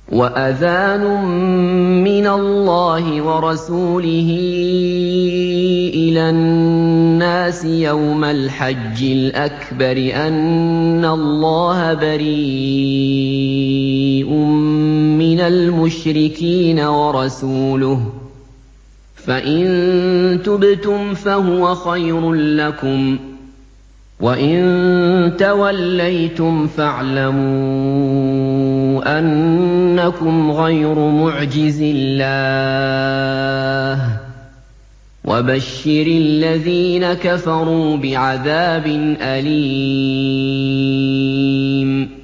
وَأَذَانٌ مِّنَ اللَّهِ وَرَسُولِهِ إِلَى النَّاسِ يَوْمَ الْحَجِّ الْأَكْبَرِ أَنَّ اللَّهَ بَرِيءٌ مِّنَ الْمُشْرِكِينَ وَرَسُولُهُ ۚ فَإِن تُبْتُمْ فَهُوَ خَيْرٌ لَّكُمْ ۖ وَإِن تَوَلَّيْتُمْ فَاعْلَمُوا أَنَّكُمْ غَيْرُ مُعْجِزِي اللَّهِ ۗ وَبَشِّرِ الَّذِينَ كَفَرُوا بِعَذَابٍ أَلِيمٍ